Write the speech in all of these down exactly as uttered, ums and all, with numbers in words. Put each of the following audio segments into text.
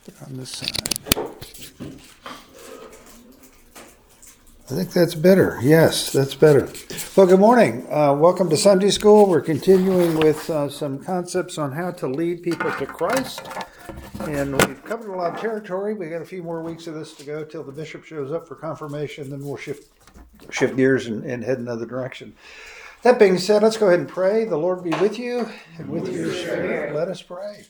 On this side. I think that's better. Yes, that's better. Well, good morning. Uh, welcome to Sunday School. We're continuing with uh, some concepts on how to lead people to Christ. And we've covered a lot of territory. We got a few more weeks of this to go till the bishop shows up for confirmation. Then we'll shift shift gears and, and head another direction. That being said, let's go ahead and pray. The Lord be with you and with your spirit. Let us pray.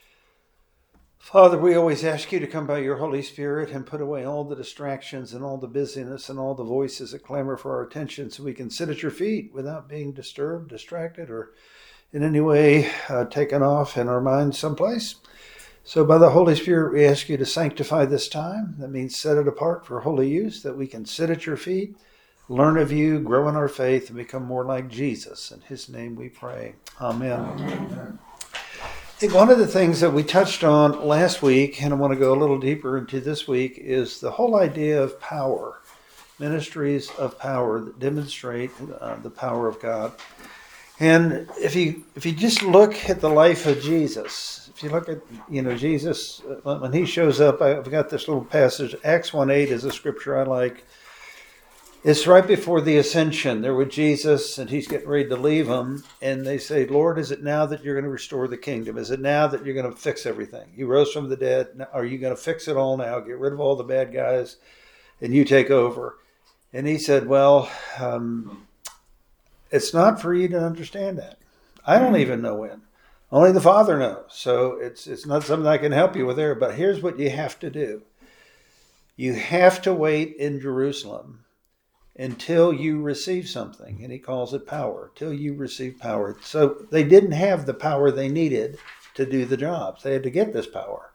Father, we always ask you to come by your Holy Spirit and put away all the distractions and all the busyness and all the voices that clamor for our attention so we can sit at your feet without being disturbed, distracted, or in any way uh, taken off in our minds someplace. So by the Holy Spirit, we ask you to sanctify this time. That means set it apart for holy use, that we can sit at your feet, learn of you, grow in our faith, and become more like Jesus. In his name we pray. Amen. Amen. I think one of the things that we touched on last week, and I want to go a little deeper into this week, is the whole idea of power, ministries of power that demonstrate uh, the power of God. And if you if you just look at the life of Jesus, if you look at, you know, Jesus, when he shows up, I've got this little passage, Acts one eight is a scripture I like. It's right before the ascension. They're with Jesus, and he's getting ready to leave them. And they say, Lord, is it now that you're going to restore the kingdom? Is it now that you're going to fix everything? You rose from the dead. Are you going to fix it all now? Get rid of all the bad guys, and you take over. And he said, well, um, it's not for you to understand that. I don't even know when. Only the Father knows. So it's it's not something I can help you with there. But here's what you have to do. You have to wait in Jerusalem until you receive something, and he calls it power, till you receive power. So they didn't have the power they needed to do the jobs. They had to get this power.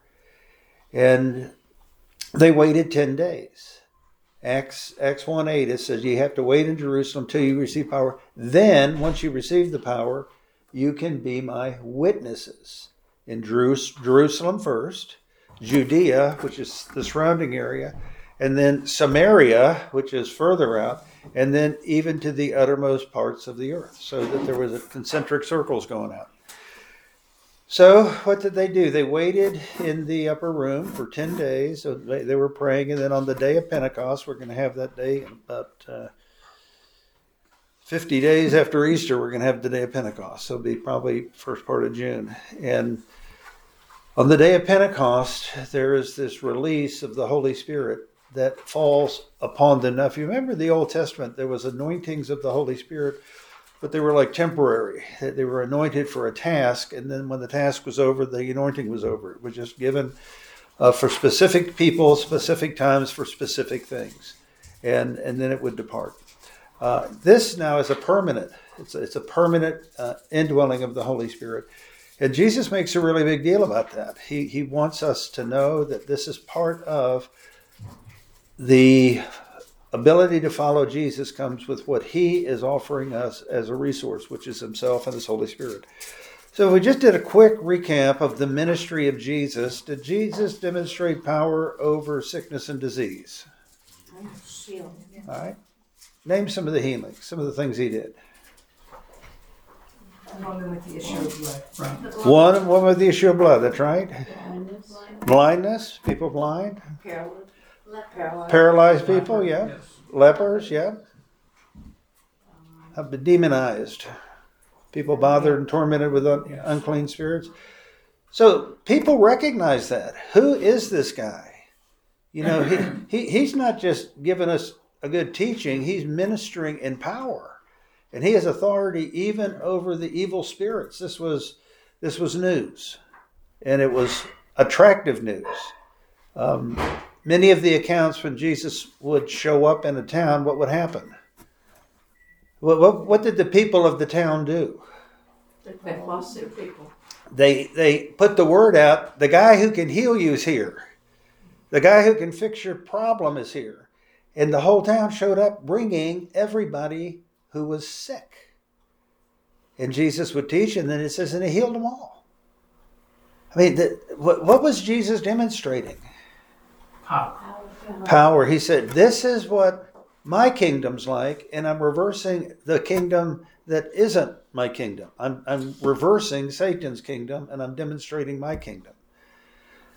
And they waited ten days. Acts, Acts one eight, it says you have to wait in Jerusalem till you receive power. Then, once you receive the power, you can be my witnesses in Jerusalem first, Judea, which is the surrounding area, and then Samaria, which is further out, and then even to the uttermost parts of the earth, so that there was a concentric circles going out. So what did they do? They waited in the upper room for ten days. So they, they were praying, and then on the day of Pentecost, we're going to have that day in about uh, fifty days after Easter, we're going to have the day of Pentecost. So it'll be probably first part of June. And on the day of Pentecost, there is this release of the Holy Spirit that falls upon them. Now, if you remember the Old Testament, there was anointings of the Holy Spirit, but they were like temporary. They were anointed for a task, and then when the task was over, the anointing was over. It was just given uh, for specific people, specific times, for specific things, and and then it would depart. Uh, this now is a permanent. It's a, it's a permanent uh, indwelling of the Holy Spirit. And Jesus makes a really big deal about that. He he wants us to know that this is part of the ability to follow Jesus comes with what he is offering us as a resource, which is himself and his Holy Spirit. So we just did a quick recap of the ministry of Jesus. Did Jesus demonstrate power over sickness and disease? All right. Name some of the healings, some of the things he did. One with the issue of blood. Right. One, one with the issue of blood, that's right. Blindness. Blindness, people blind. Paralyzed. Paralyzed, Paralyzed people, yeah. Yes. Lepers, yeah. Have been demonized. People bothered and tormented with un- yes. unclean spirits. So people recognize that. Who is this guy? You know, he, he he's not just giving us a good teaching. He's ministering in power. And he has authority even over the evil spirits. This was this was news. And it was attractive news. Um, many of the accounts when Jesus would show up in a town, what would happen? What, what, what did the people of the town do? They lost their people. They, they put the word out, the guy who can heal you is here. The guy who can fix your problem is here. And the whole town showed up bringing everybody who was sick. And Jesus would teach, and then it says, and he healed them all. I mean, the, what, what was Jesus demonstrating? Power. Power. He said, this is what my kingdom's like, and I'm reversing the kingdom that isn't my kingdom. I'm, I'm reversing Satan's kingdom, and I'm demonstrating my kingdom.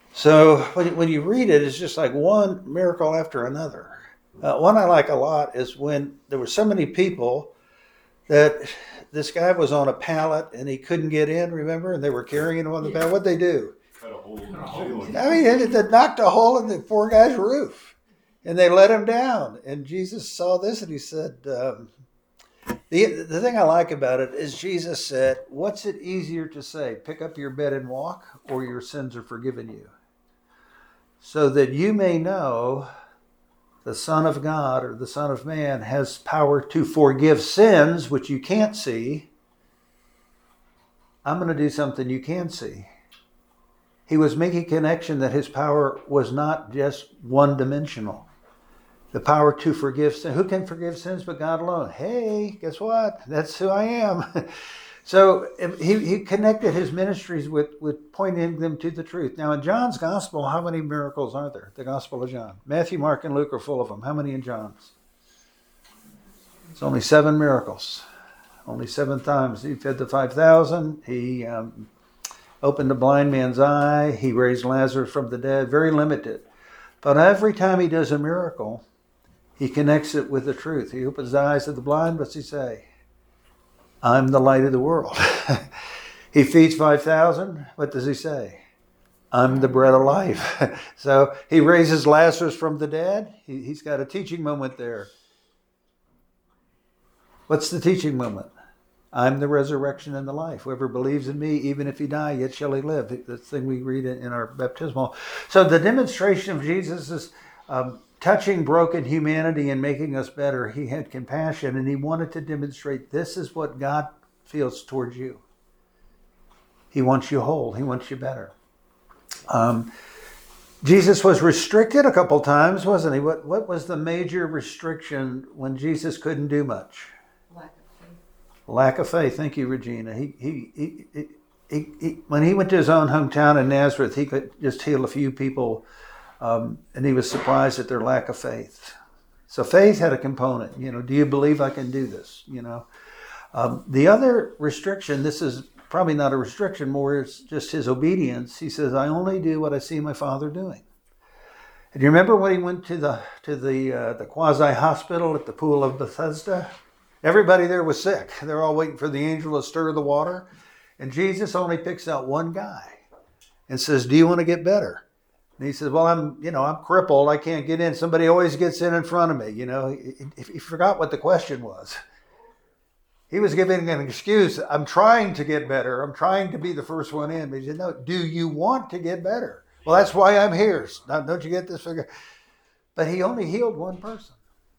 So when, when you read it, it's just like one miracle after another. Uh, one I like a lot is when there were so many people that this guy was on a pallet and he couldn't get in, remember? And they were carrying him on the pallet. What'd they do? Cut a hole in the ceiling. I mean, it, it knocked a hole in the poor guy's roof. And they let him down. And Jesus saw this and he said, um, the, the thing I like about it is Jesus said, what's it easier to say? Pick up your bed and walk, or your sins are forgiven you? So that you may know the Son of God or the Son of Man has power to forgive sins, which you can't see. I'm going to do something you can see. He was making a connection that his power was not just one-dimensional. The power to forgive sin. Who can forgive sins but God alone? Hey, guess what? That's who I am. So he, he connected his ministries with, with pointing them to the truth. Now in John's gospel, how many miracles are there? The gospel of John. Matthew, Mark, and Luke are full of them. How many in John's? It's only seven miracles. Only seven times. He fed the five thousand. He um, opened a blind man's eye. He raised Lazarus from the dead. Very limited. But every time he does a miracle, he connects it with the truth. He opens the eyes of the blind. What's he say? I'm the light of the world. He feeds five thousand. What does he say? I'm the bread of life. So he raises Lazarus from the dead. He, he's got a teaching moment there. What's the teaching moment? I'm the resurrection and the life. Whoever believes in me, even if he die, yet shall he live. The thing we read in our baptismal. So the demonstration of Jesus is um, touching broken humanity and making us better. He had compassion and he wanted to demonstrate this is what God feels towards you. He wants you whole. He wants you better. Um, Jesus was restricted a couple times, wasn't he? What, what was the major restriction when Jesus couldn't do much? Lack of faith. Lack of faith. Thank you, Regina. He, he, he, he, he, he, when he went to his own hometown in Nazareth, he could just heal a few people. Um, and he was surprised at their lack of faith. So faith had a component. You know, do you believe I can do this? You know, um, the other restriction, this is probably not a restriction, more it's just his obedience. He says, I only do what I see my Father doing. And you remember when he went to the to the uh, the quasi hospital at the pool of Bethesda? Everybody there was sick. They're all waiting for the angel to stir the water, and Jesus only picks out one guy and says, "Do you want to get better?" And he says, well, I'm, you know, I'm crippled. I can't get in. Somebody always gets in in front of me. You know, he, he forgot what the question was. He was giving an excuse. I'm trying to get better. I'm trying to be the first one in. But he said, no, do you want to get better? Well, that's why I'm here. Now, don't you get this figure? But he only healed one person.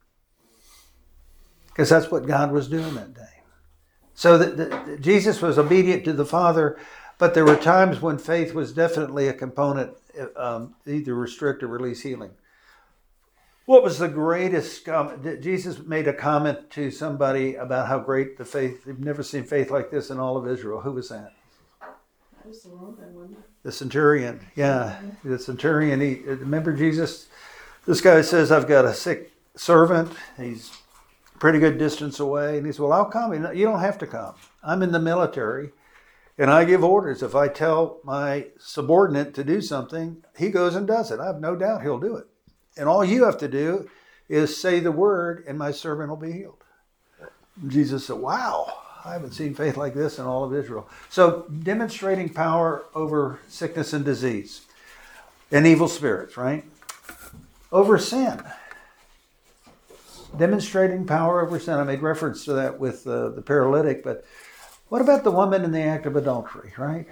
Because that's what God was doing that day. So the, the, Jesus was obedient to the Father, but there were times when faith was definitely a component, um, either restrict or release healing. What was the greatest comment? Jesus made a comment to somebody about how great the faith, they've never seen faith like this in all of Israel. Who was that? That was the Roman, wasn't it? The centurion. Yeah, the centurion. He, remember Jesus? This guy says, I've got a sick servant. He's a pretty good distance away. And he says, well, I'll come. You don't have to come. I'm in the military. And I give orders. If I tell my subordinate to do something, he goes and does it. I have no doubt he'll do it. And all you have to do is say the word and my servant will be healed. And Jesus said, wow, I haven't seen faith like this in all of Israel. So demonstrating power over sickness and disease and evil spirits, right? Over sin. Demonstrating power over sin. I made reference to that with uh, the paralytic, but what about the woman in the act of adultery, right?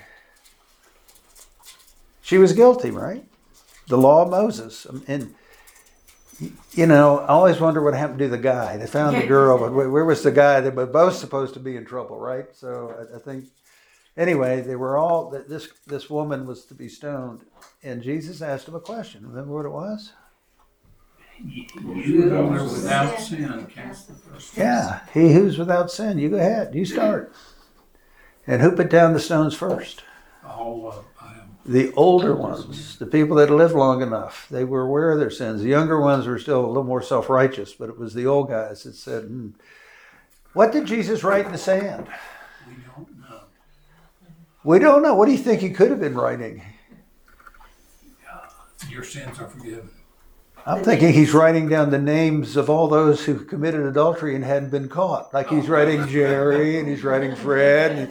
She was guilty, right? The law of Moses. And, you know, I always wonder what happened to the guy. They found the girl, but where was the guy? They were both supposed to be in trouble, right? So I think, anyway, they were all, this, this woman was to be stoned. And Jesus asked him a question. Remember what it was? You that are without sin cast the first stone. Yeah, he who's without sin. You go ahead. You start. And who put down the stones first? All of them. The older ones, the people that lived long enough. They were aware of their sins. The younger ones were still a little more self-righteous, but it was the old guys that said, hmm. What did Jesus write in the sand? We don't know. We don't know. What do you think he could have been writing? your sins are forgiven. I'm thinking he's writing down the names of all those who committed adultery and hadn't been caught. Like he's writing Jerry and he's writing Fred. And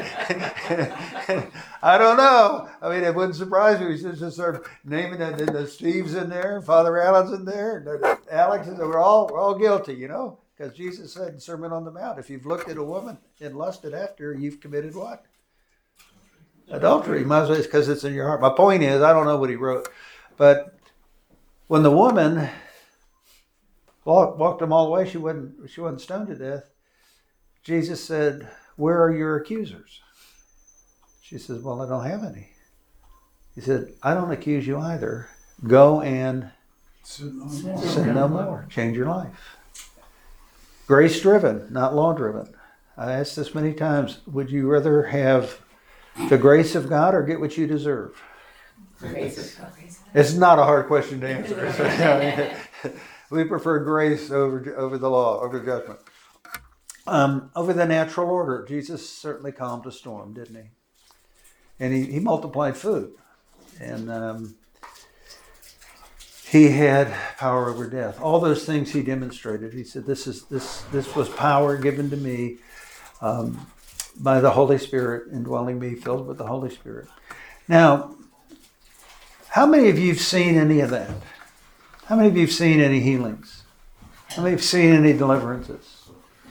I don't know. I mean, it wouldn't surprise me. He's just start naming that. The, the Steve's in there, Father Allen's in there, Alex is there. We're all we're all guilty, you know, because Jesus said in Sermon on the Mount, if you've looked at a woman and lusted after her, you've committed what? Adultery. Might as well, because it's in your heart. My point is, I don't know what he wrote, but when the woman walked, walked them all the way, she wasn't, she wasn't stoned to death. Jesus said, where are your accusers? She says, well, I don't have any. He said, I don't accuse you either. Go and Sin no more. sin no more. Change your life. Grace driven, not law driven. I asked this many times. Would you rather have the grace of God or get what you deserve? It's not a hard question to answer. We prefer grace over over the law, over judgment. Um, over the natural order, Jesus certainly calmed a storm, didn't he? And he, he multiplied food. And um, he had power over death. All those things he demonstrated. He said, this is this this was power given to me um, by the Holy Spirit, indwelling me, filled with the Holy Spirit. Now, how many of you have seen any of that? How many of you have seen any healings? How many have seen any deliverances?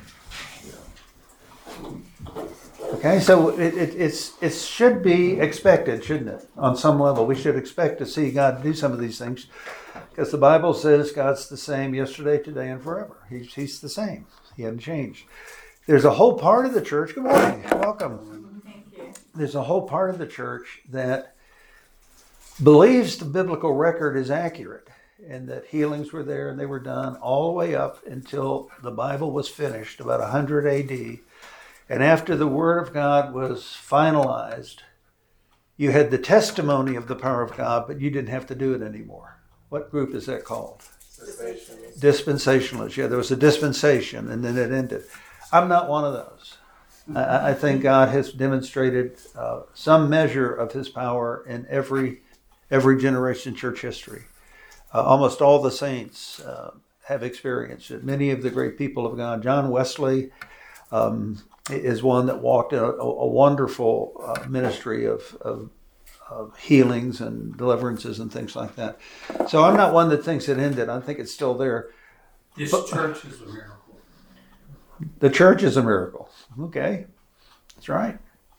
Okay, so it, it, it's, it should be expected, shouldn't it? On some level, we should expect to see God do some of these things because the Bible says God's the same yesterday, today, and forever. He's, he's the same. He hasn't changed. There's a whole part of the church, good morning, welcome. Thank you. There's a whole part of the church that believes the biblical record is accurate and that healings were there and they were done all the way up until the Bible was finished, about one hundred A D. And after the Word of God was finalized, you had the testimony of the power of God, but you didn't have to do it anymore. What group is that called? Dispensationalists. Dispensationalists. Yeah, there was a dispensation and then it ended. I'm not one of those. I, I think God has demonstrated uh, some measure of his power in every every generation in church history. Uh, almost all the saints uh, have experienced it. Many of the great people of God. John Wesley um, is one that walked in a, a wonderful uh, ministry of, of, of healings and deliverances and things like that. So I'm not one that thinks it ended. I think it's still there. This But- church is a miracle. The church is a miracle. Okay, that's right.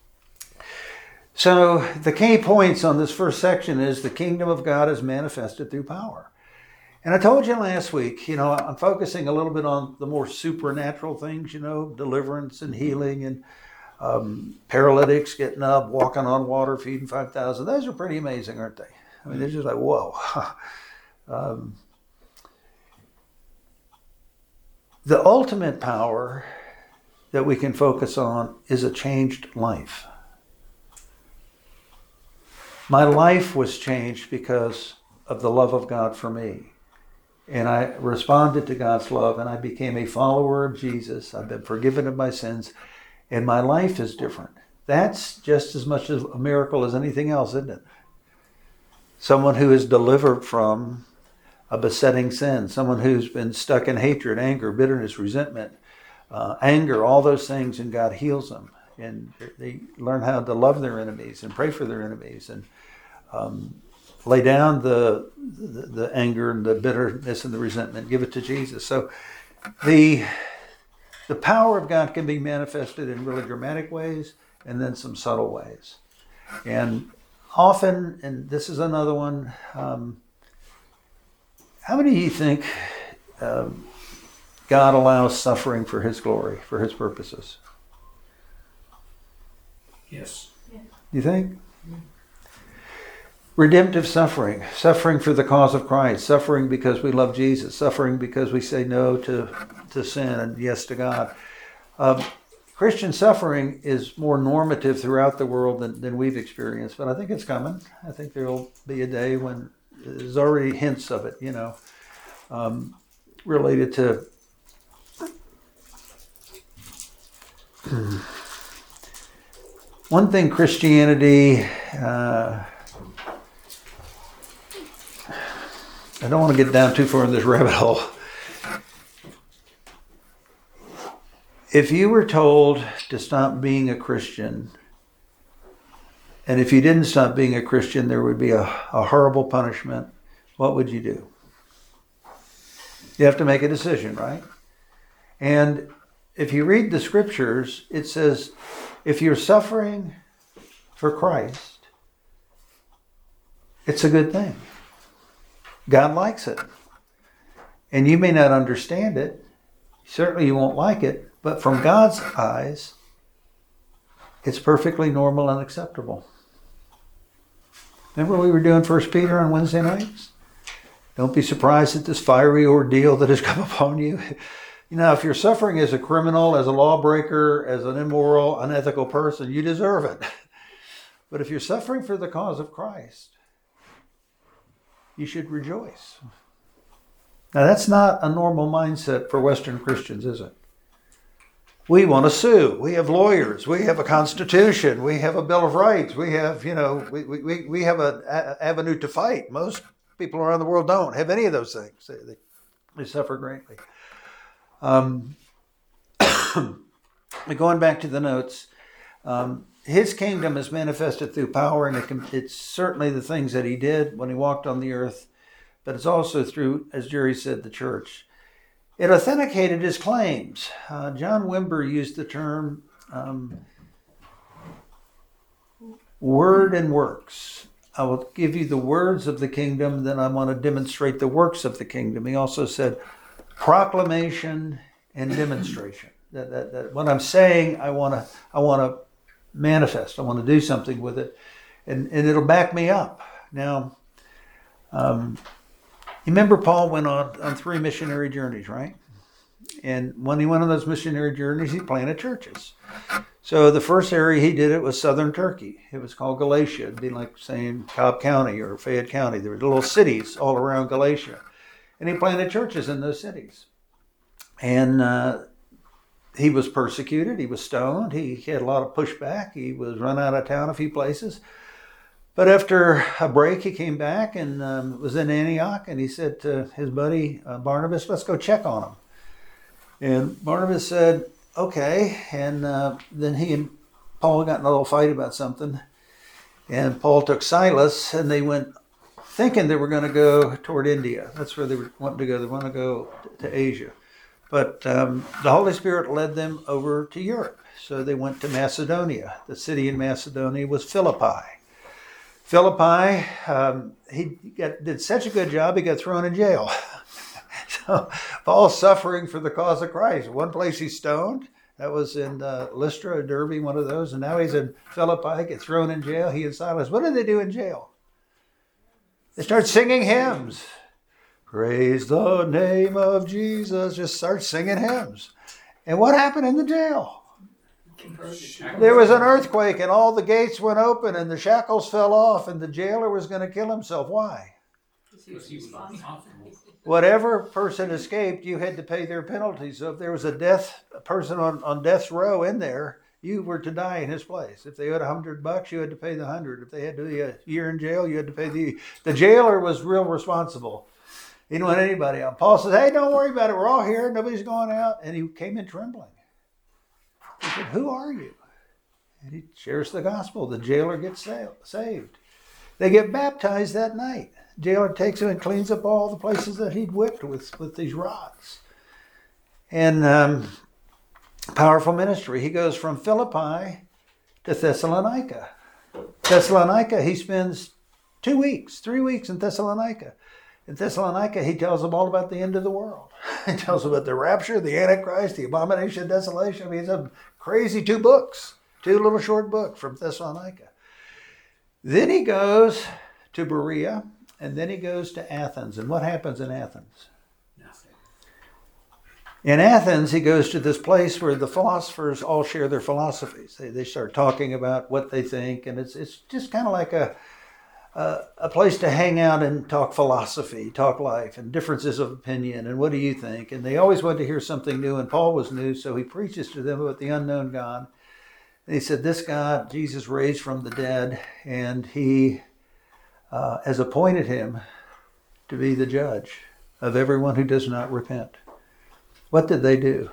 So the key points on this first section is the kingdom of God is manifested through power. And I told you last week, you know, I'm focusing a little bit on the more supernatural things, you know, deliverance and healing and um, paralytics getting up, walking on water, feeding five thousand. Those are pretty amazing, aren't they? I mean, they're just like, whoa. um, the ultimate power that we can focus on is a changed life. My life was changed because of the love of God for me. And I responded to God's love and I became a follower of Jesus. I've been forgiven of my sins and my life is different. That's just as much of a miracle as anything else, isn't it? Someone who is delivered from a besetting sin, someone who's been stuck in hatred, anger, bitterness, resentment, uh, anger, all those things, and God heals them. And they learn how to love their enemies and pray for their enemies and um, lay down the, the the anger and the bitterness and the resentment, give it to Jesus. So the the power of God can be manifested in really dramatic ways and then some subtle ways. And often, and this is another one, um, how many of you think um, God allows suffering for his glory, for his purposes? Yes. You think? Redemptive suffering, suffering for the cause of Christ, suffering because we love Jesus, suffering because we say no to, to sin and yes to God. Um, Christian suffering is more normative throughout the world than, than we've experienced, but I think it's coming. I think there will be a day when there's already hints of it, you know, um, related to one thing Christianity uh, I don't want to get down too far in this rabbit hole. If you were told to stop being a Christian, and if you didn't stop being a Christian, there would be a, a horrible punishment, what would you do? You have to make a decision, right? And if you read the scriptures, it says, if you're suffering for Christ, it's a good thing. God likes it. And you may not understand it. Certainly you won't like it. But from God's eyes, it's perfectly normal and acceptable. Remember we were doing First Peter on Wednesday nights? Don't be surprised at this fiery ordeal that has come upon you. You know, if you're suffering as a criminal, as a lawbreaker, as an immoral, unethical person, you deserve it. But if you're suffering for the cause of Christ, you should rejoice. Now, that's not a normal mindset for Western Christians, is it? We want to sue. We have lawyers. We have a constitution. We have a Bill of Rights. We have, you know, we we, we have an avenue to fight. Most people around the world don't have any of those things. They, they, they suffer greatly. Um, going back to the notes, um, his kingdom is manifested through power, and it can, it's certainly the things that he did when he walked on the earth, but it's also through, as Jerry said, the church. It authenticated his claims. Uh, John Wimber used the term um, word and works. I will give you the words of the kingdom, then I want to demonstrate the works of the kingdom. He also said proclamation and demonstration. That, that, that what I'm saying, I want to I want to manifest. I want to do something with it, and, and it'll back me up. Now, um, you remember Paul went on, on three missionary journeys, right? And when he went on those missionary journeys, he planted churches. So the first area he did it was southern Turkey. It was called Galatia. It'd be like saying Cobb County or Fayette County. There were little cities all around Galatia. And he planted churches in those cities. And uh, he was persecuted. He was stoned. He had a lot of pushback. He was run out of town a few places. But after a break, he came back and um, was in Antioch, and he said to his buddy uh, Barnabas, let's go check on him. And Barnabas said, okay. And uh, then he and Paul got in a little fight about something. And Paul took Silas, and they went thinking they were going to go toward India. That's where they were wanting to go. They want to go to Asia. But um, the Holy Spirit led them over to Europe. So they went to Macedonia. The city in Macedonia was Philippi. Philippi, um, he got, did such a good job, he got thrown in jail. So Paul's suffering for the cause of Christ. One place he's stoned, that was in uh, Lystra or Derbe, one of those, and now he's in Philippi, gets thrown in jail, he and Silas. What did they do in jail? They start singing hymns. Praise the name of Jesus. Just start singing hymns. And what happened in the jail? There was an earthquake and all the gates went open and the shackles fell off and the jailer was going to kill himself. Why? Because he was uncomfortable. Whatever person escaped, you had to pay their penalty. So if there was a death a person on, on death's row in there, you were to die in his place. If they owed a hundred bucks, you had to pay the hundred. If they had to be a year in jail, you had to pay the... The jailer was real responsible. He didn't want anybody out. Paul says, hey, don't worry about it. We're all here. Nobody's going out. And he came in trembling. He said, who are you? And he shares the gospel. The jailer gets saved. They get baptized that night. The jailer takes him and cleans up all the places that he'd whipped with, with these rods. And um, powerful ministry. He goes from Philippi to Thessalonica. Thessalonica, he spends two weeks, three weeks in Thessalonica. In Thessalonica, he tells them all about the end of the world. He tells them about the rapture, the Antichrist, the abomination of desolation. I mean, it's a crazy two books, two little short books from Thessalonica. Then he goes to Berea, and then he goes to Athens. And what happens in Athens? Nothing. In Athens, he goes to this place where the philosophers all share their philosophies. They, they start talking about what they think, and it's it's just kind of like a Uh, a place to hang out and talk philosophy, talk life, and differences of opinion, and what do you think? And they always wanted to hear something new, and Paul was new, so he preaches to them about the unknown God. And he said, this God, Jesus raised from the dead, and he uh, has appointed him to be the judge of everyone who does not repent. What did they do?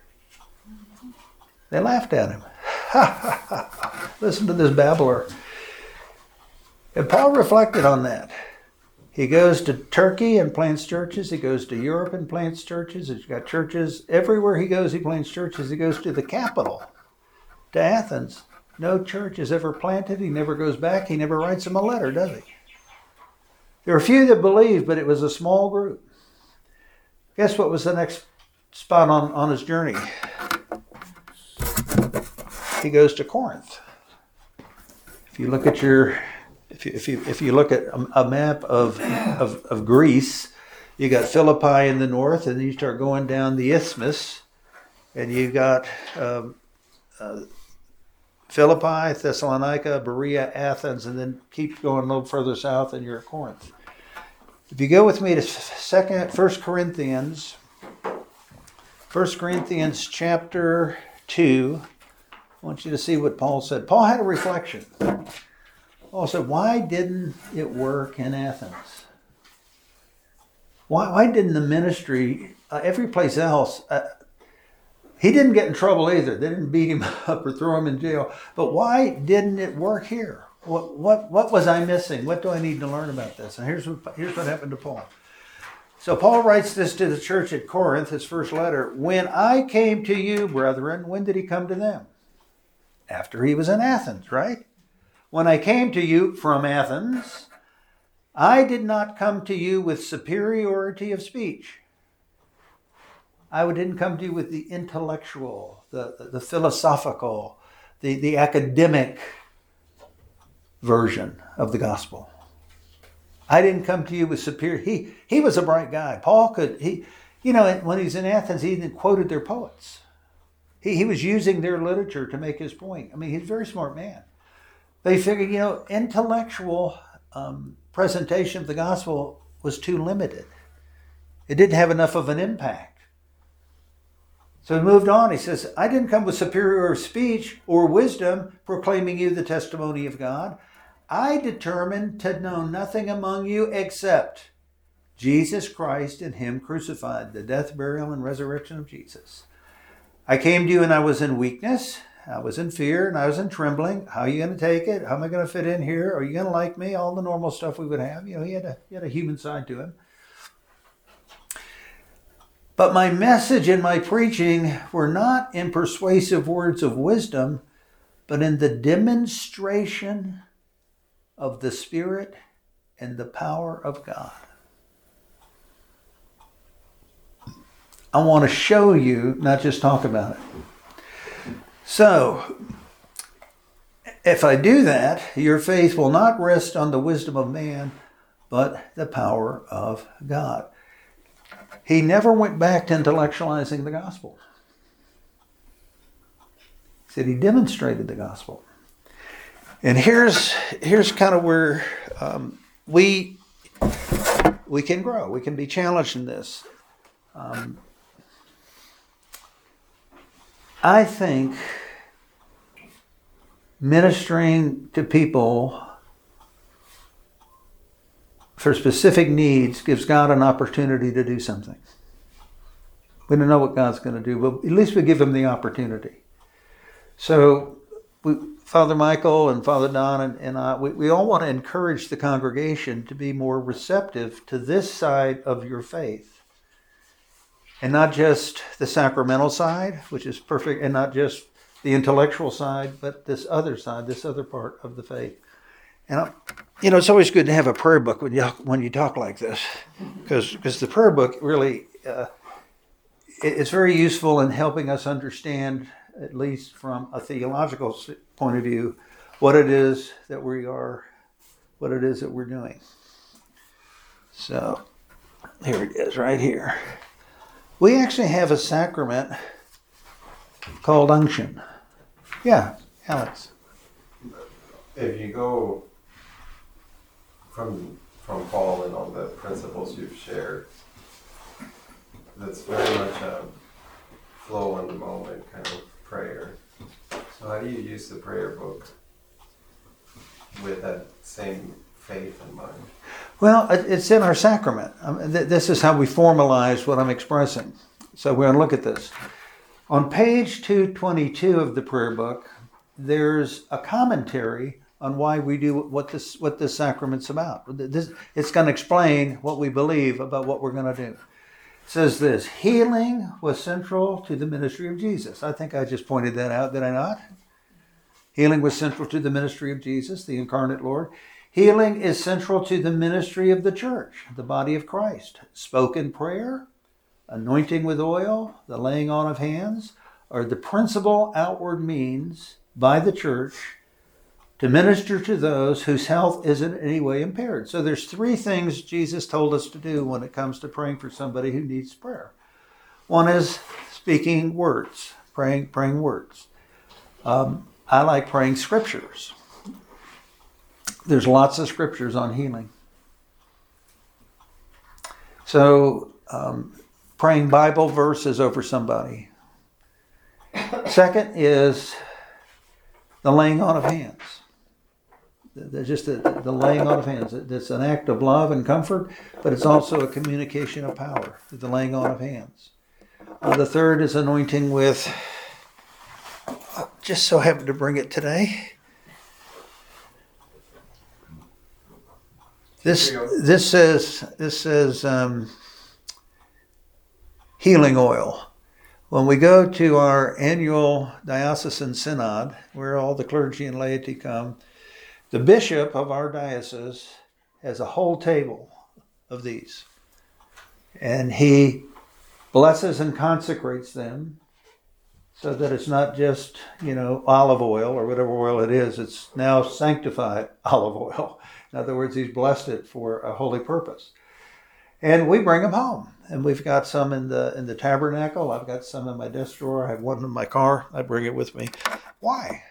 They laughed at him. Listen to this babbler. And Paul reflected on that. He goes to Turkey and plants churches. He goes to Europe and plants churches. He's got churches. Everywhere he goes, he plants churches. He goes to the capital, to Athens. No church is ever planted. He never goes back. He never writes them a letter, does he? There are a few that believe, but it was a small group. Guess what was the next spot on, on his journey? He goes to Corinth. If you look at your, if you if you if you look at a, a map of, of of Greece, you got Philippi in the north, and then you start going down the isthmus, and you got um, uh, Philippi, Thessalonica, Berea, Athens, and then keep going a little further south, and you're at Corinth. If you go with me to second, First Corinthians, First Corinthians chapter two. I want you to see what Paul said. Paul had a reflection. Paul said, why didn't it work in Athens? Why, why didn't the ministry, uh, every place else, uh, he didn't get in trouble either. They didn't beat him up or throw him in jail. But why didn't it work here? What, what, what was I missing? What do I need to learn about this? And here's what, here's what happened to Paul. So Paul writes this to the church at Corinth, his first letter. When I came to you, brethren, when did he come to them? After he was in Athens, right? When I came to you from Athens, I did not come to you with superiority of speech. I didn't come to you with the intellectual, the, the, the philosophical, the, the academic version of the gospel. I didn't come to you with superior. He, he was a bright guy. Paul could, he, you know, when he was in Athens, he even quoted their poets. He, he was using their literature to make his point. I mean, he's a very smart man. They figured, you know, intellectual um, presentation of the gospel was too limited. It didn't have enough of an impact. So he moved on. He says, I didn't come with superior speech or wisdom proclaiming you the testimony of God. I determined to know nothing among you except Jesus Christ and him crucified, the death, burial, and resurrection of Jesus. I came to you and I was in weakness, I was in fear, and I was in trembling. How are you going to take it? How am I going to fit in here? Are you going to like me? All the normal stuff we would have. You know, he had a, he had a human side to him. But my message and my preaching were not in persuasive words of wisdom, but in the demonstration of the Spirit and the power of God. I want to show you, not just talk about it. So, if I do that, your faith will not rest on the wisdom of man, but the power of God. He never went back to intellectualizing the gospel. He said he demonstrated the gospel. And here's here's kind of where um, we we can grow. We can be challenged in this. Um, I think ministering to people for specific needs gives God an opportunity to do something. We don't know what God's going to do, but at least we give him the opportunity. So we, Father Michael and Father Don and, and I, we, we all want to encourage the congregation to be more receptive to this side of your faith. And not just the sacramental side, which is perfect, and not just the intellectual side, but this other side, this other part of the faith. And, I, you know, it's always good to have a prayer book when you, when you talk like this, because because the prayer book really, uh, it, it's very useful in helping us understand, at least from a theological point of view, what it is that we are, what it is that we're doing. So, here it is right here. We actually have a sacrament called unction. Yeah, Alex. If you go from from Paul and all the principles you've shared, that's very much a flow on the moment kind of prayer. So how do you use the prayer book with that same faith in mind? Well, it- it's in our sacrament. Um, th- This is how we formalize what I'm expressing. So we're going to look at this. On page two twenty-two of the prayer book, there's a commentary on why we do what this what this sacrament's about. This, it's going to explain what we believe about what we're going to do. It says this: healing was central to the ministry of Jesus. I think I just pointed that out, did I not? Healing was central to the ministry of Jesus, the incarnate Lord. Healing is central to the ministry of the church, the body of Christ. Spoken prayer, anointing with oil, the laying on of hands are the principal outward means by the church to minister to those whose health isn't in any way impaired. So there's three things Jesus told us to do when it comes to praying for somebody who needs prayer. One is speaking words, praying, praying words. Um, I like praying scriptures. There's lots of scriptures on healing. So um, praying Bible verses over somebody. Second is the laying on of hands. There's just the, the laying on of hands. It's an act of love and comfort, but it's also a communication of power, the laying on of hands. Uh, the third is anointing with, uh, just so happened to bring it today. This this says this says um, healing oil. When we go to our annual diocesan synod, where all the clergy and laity come, the bishop of our diocese has a whole table of these, and he blesses and consecrates them so that it's not just, you know, olive oil or whatever oil it is. It's now sanctified olive oil. In other words, he's blessed it for a holy purpose. And we bring them home. And we've got some in the in the tabernacle. I've got some in my desk drawer. I have one in my car. I bring it with me. Why?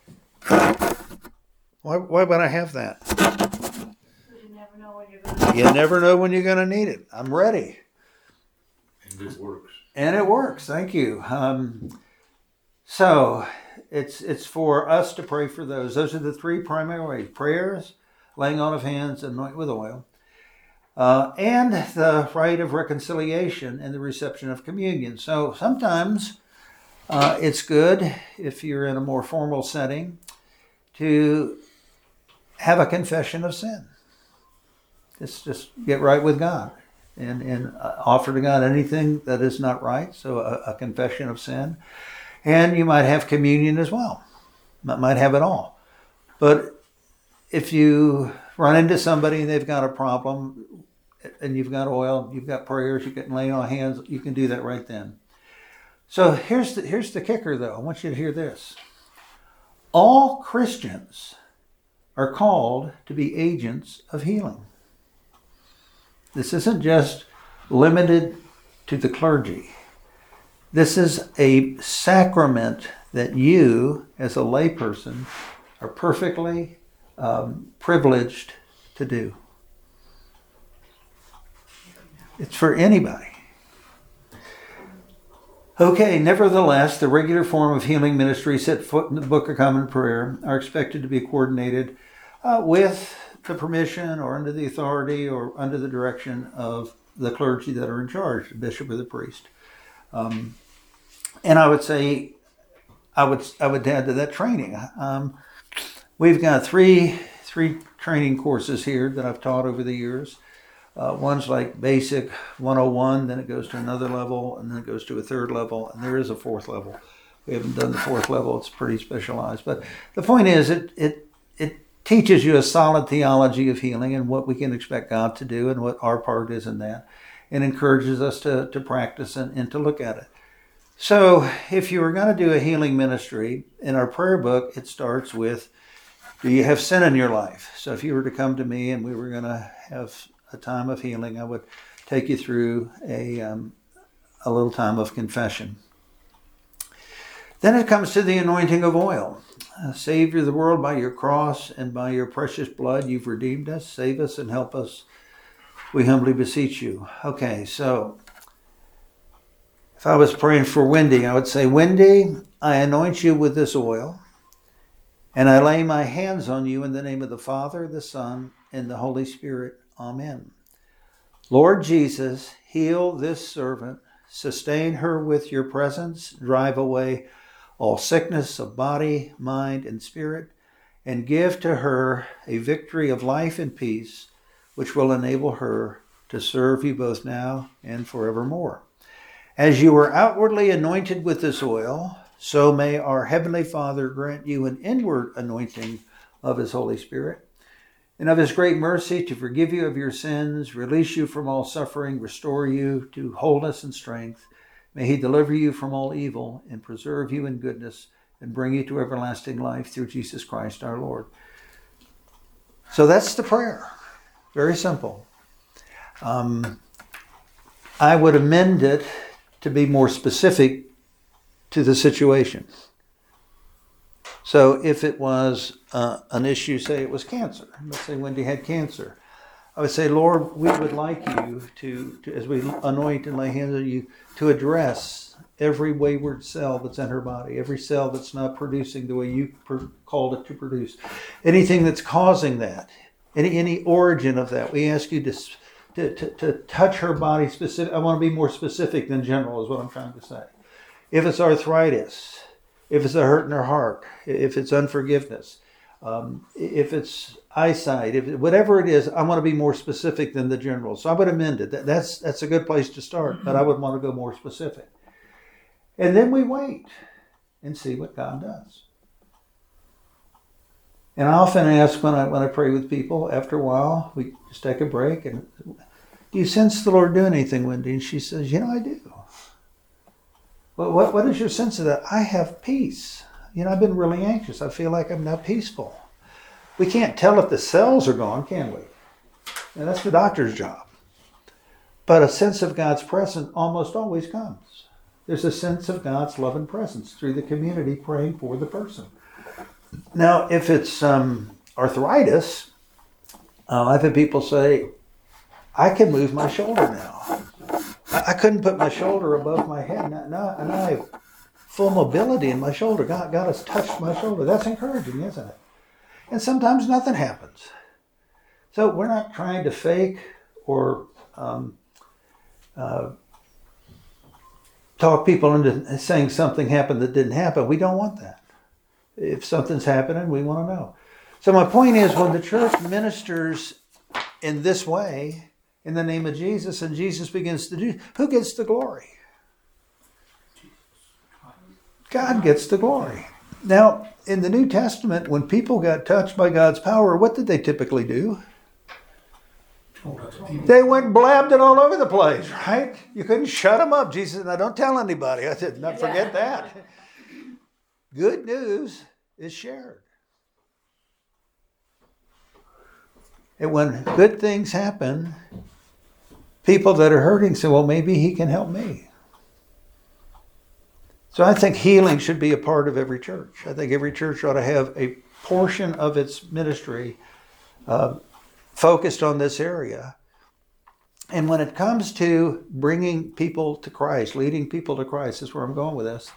Why, why would I have that? You never know when you're gonna. You never know when you're going to need it. I'm ready. And it works. And it works. Thank you. Um, so it's it's for us to pray for those. Those are the three primary ways: prayers, laying on of hands, anoint with oil, uh, and the rite of reconciliation and the reception of communion. So sometimes uh, it's good, if you're in a more formal setting, to have a confession of sin. Just just get right with God and, and offer to God anything that is not right. So a, a confession of sin. And you might have communion as well. Might have it all. But if you run into somebody and they've got a problem and you've got oil, you've got prayers, you can lay on hands, you can do that right then. So here's the, here's the kicker though. I want you to hear this. All Christians are called to be agents of healing. This isn't just limited to the clergy. This is a sacrament that you, as a layperson, are perfectly um, privileged to do. It's for anybody. Okay, nevertheless, the regular form of healing ministry set foot in the Book of Common Prayer are expected to be coordinated uh, with the permission or under the authority or under the direction of the clergy that are in charge, the bishop or the priest. Um, and I would say, I would I would add to that training. Um, we've got three three training courses here that I've taught over the years. Uh, one's like basic one oh one, then it goes to another level, and then it goes to a third level, and there is a fourth level. We haven't done the fourth level; it's pretty specialized. But the point is, it it it teaches you a solid theology of healing and what we can expect God to do and what our part is in that, and encourages us to to practice and, and to look at it. So, if you were going to do a healing ministry, in our prayer book, it starts with, do you have sin in your life? So, if you were to come to me and we were going to have a time of healing, I would take you through a um, a little time of confession. Then it comes to the anointing of oil. Uh, Savior of the world, by your cross and by your precious blood, you've redeemed us. Save us and help us. We humbly beseech you. Okay, so if I was praying for Wendy, I would say, Wendy, I anoint you with this oil, and I lay my hands on you in the name of the Father, the Son, and the Holy Spirit. Amen. Lord Jesus, heal this servant. Sustain her with your presence. Drive away all sickness of body, mind, and spirit, and give to her a victory of life and peace, which will enable her to serve you both now and forevermore. As you are outwardly anointed with this oil, so may our Heavenly Father grant you an inward anointing of his Holy Spirit, and of his great mercy to forgive you of your sins, release you from all suffering, restore you to wholeness and strength. May he deliver you from all evil and preserve you in goodness and bring you to everlasting life through Jesus Christ our Lord. So that's the prayer. Very simple. Um, I would amend it to be more specific to the situation. So if it was uh, an issue, say it was cancer. Let's say Wendy had cancer. I would say, Lord, we would like you to, to, as we anoint and lay hands on you, to address every wayward cell that's in her body, every cell that's not producing the way you per- called it to produce. Anything that's causing that, any any origin of that, we ask you to, to, to, to touch her body specific. I want to be more specific than general is what I'm trying to say. If it's arthritis, if it's a hurt in her heart, if it's unforgiveness, um, if it's eyesight, if whatever it is, I want to be more specific than the general. So I would amend it. That, that's that's a good place to start, but I would want to go more specific. And then we wait and see what God does. And I often ask when I when I pray with people, after a while, we just take a break and, do you sense the Lord doing anything, Wendy? And she says, you know, I do. Well, what, what is your sense of that? I have peace. You know, I've been really anxious. I feel like I'm not peaceful. We can't tell if the cells are gone, can we? And that's the doctor's job. But a sense of God's presence almost always comes. There's a sense of God's love and presence through the community praying for the person. Now, if it's um, arthritis, uh, I've had people say, I can move my shoulder now. I, I couldn't put my shoulder above my head. Now, now, and I have full mobility in my shoulder. God, God has touched my shoulder. That's encouraging, isn't it? And sometimes nothing happens. So we're not trying to fake or um, uh, talk people into saying something happened that didn't happen. We don't want that. If something's happening, we want to know. So my point is, when the church ministers in this way, in the name of Jesus, and Jesus begins to do, who gets the glory? God gets the glory. Now, in the New Testament, when people got touched by God's power, what did they typically do? They went and blabbed it all over the place, right? You couldn't shut them up. Jesus said, now don't tell anybody. I said, not forget that. Good news is shared. And when good things happen, people that are hurting say, well, maybe he can help me. So I think healing should be a part of every church. I think every church ought to have a portion of its ministry uh, focused on this area. And when it comes to bringing people to Christ, leading people to Christ, is where I'm going with this.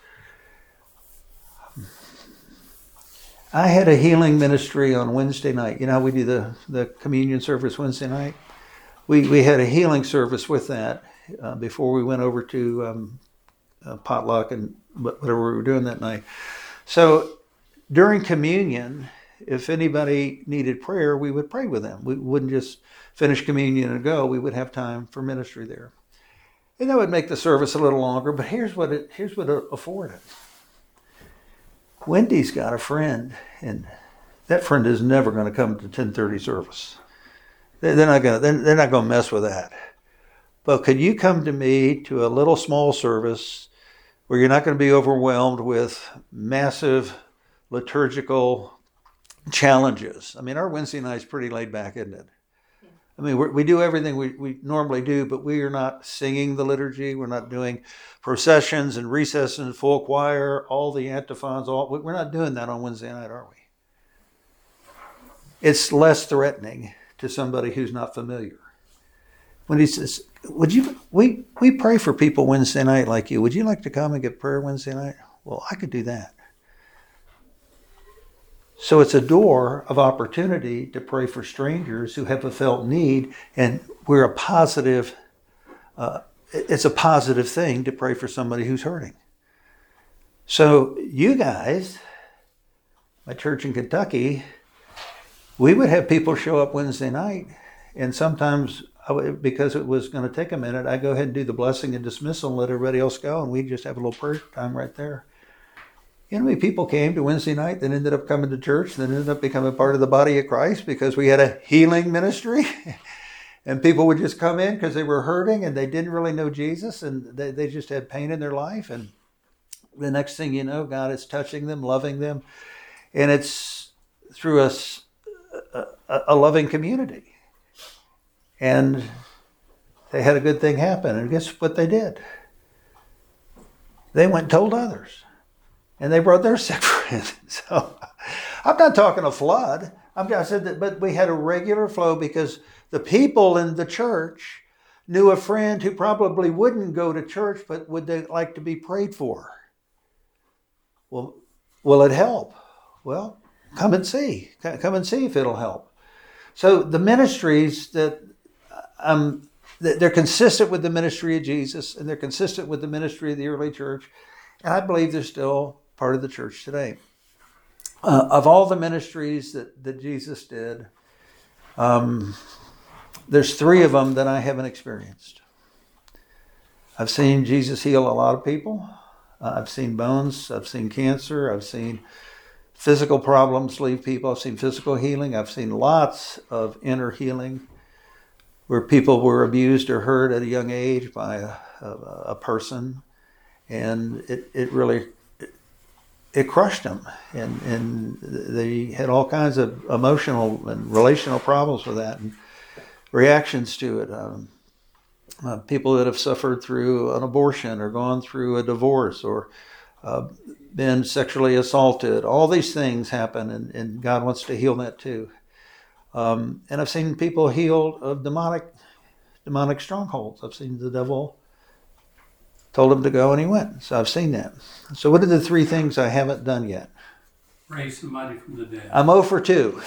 I had a healing ministry on Wednesday night. You know how we do the, the communion service Wednesday night? We we had a healing service with that uh, before we went over to um, uh, potluck and whatever we were doing that night. So during communion, if anybody needed prayer, we would pray with them. We wouldn't just finish communion and go. We would have time for ministry there. And that would make the service a little longer, but here's what it here's what it afforded. Wendy's got a friend, and that friend is never going to come to ten thirty service. They're not going to, they're not going to mess with that. But could you come to me to a little small service where you're not going to be overwhelmed with massive liturgical challenges? I mean, our Wednesday night's pretty laid back, isn't it? Yeah. I mean, we're, we do everything we, we normally do, but we are not singing the liturgy. We're not doing processions and recesses and full choir, all the antiphons. All we're not doing that on Wednesday night, are we? It's less threatening to somebody who's not familiar. When he says, would you, we, we pray for people Wednesday night like you. Would you like to come and get prayer Wednesday night? Well, I could do that. So it's a door of opportunity to pray for strangers who have a felt need, and we're a positive, uh, it's a positive thing to pray for somebody who's hurting. So you guys, my church in Kentucky, we would have people show up Wednesday night, and sometimes I would, because it was going to take a minute, I go ahead and do the blessing and dismissal and let everybody else go, and we just have a little prayer time right there. You know, how many people came to Wednesday night that ended up coming to church, that ended up becoming part of the body of Christ because we had a healing ministry, and people would just come in because they were hurting and they didn't really know Jesus, and they, they just had pain in their life, and the next thing you know, God is touching them, loving them, and it's through a, a, a loving community. And they had a good thing happen, and guess what they did? They went and told others. And they brought their sick friends. So I'm not talking a flood. I'm, I said that, but we had a regular flow because the people in the church knew a friend who probably wouldn't go to church, but would they like to be prayed for? Well, will it help? Well, come and see. Come and see if it'll help. So the ministries that um, they're consistent with the ministry of Jesus, and they're consistent with the ministry of the early church, and I believe they're still part of the church today. Uh, of all the ministries that, that Jesus did, um, there's three of them that I haven't experienced. I've seen Jesus heal a lot of people. Uh, I've seen bones. I've seen cancer. I've seen physical problems leave people. I've seen physical healing. I've seen lots of inner healing where people were abused or hurt at a young age by a, a, a person. And it, it really, it, it crushed them. And, and they had all kinds of emotional and relational problems with that and reactions to it. Um, uh, people that have suffered through an abortion or gone through a divorce or uh, been sexually assaulted. All these things happen, and, and God wants to heal that too. Um, and I've seen people healed of demonic, demonic strongholds. I've seen the devil told him to go, and he went. So I've seen that. So what are the three things I haven't done yet? Raise somebody from the dead. I'm zero for two.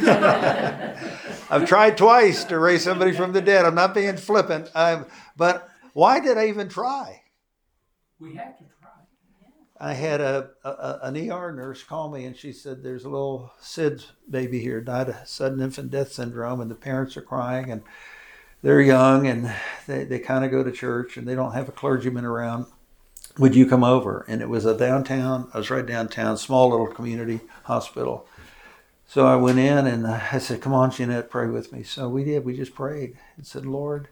I've tried twice to raise somebody from the dead. I'm not being flippant. I'm, but why did I even try? We have to try. I had a, a an E R nurse call me, and she said, there's a little SIDS baby here, died of sudden infant death syndrome, and the parents are crying, and they're young, and they, they kind of go to church, and they don't have a clergyman around. Would you come over? And it was a downtown, I was right downtown, small little community hospital. So I went in, and I said, come on, Jeanette, pray with me. So we did. We just prayed and said, Lord,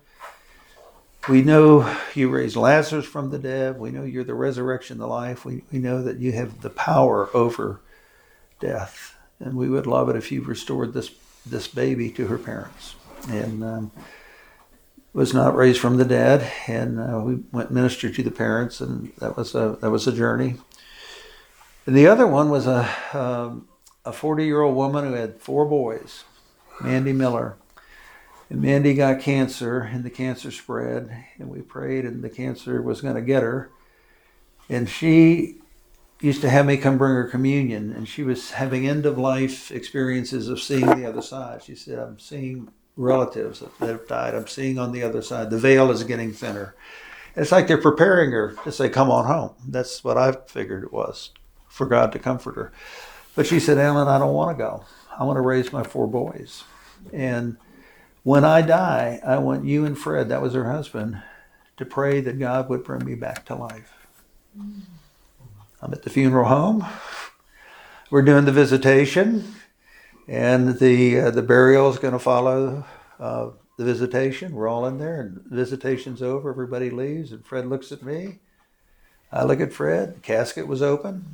we know you raised Lazarus from the dead. We know you're the resurrection, the life. We, we know that you have the power over death. And we would love it if you restored this, this baby to her parents. And um, was not raised from the dead. And uh, we went minister to the parents, and that was a, that was a journey. And the other one was a, um, a forty-year-old woman who had four boys, Mandy Miller. And Mandy got cancer, and the cancer spread, and we prayed, and the cancer was going to get her. And she used to have me come bring her communion, and she was having end-of-life experiences of seeing the other side. She said, I'm seeing relatives that have died. I'm seeing on the other side. The veil is getting thinner. And it's like they're preparing her to say, come on home. That's what I figured it was, for God to comfort her. But she said, Alan, I don't want to go. I want to raise my four boys. And when I die, I want you and Fred, that was her husband, to pray that God would bring me back to life. Mm. I'm at the funeral home. We're doing the visitation, and the uh, the burial is going to follow uh, the visitation. We're all in there, and the visitation's over. Everybody leaves, and Fred looks at me. I look at Fred. The casket was open,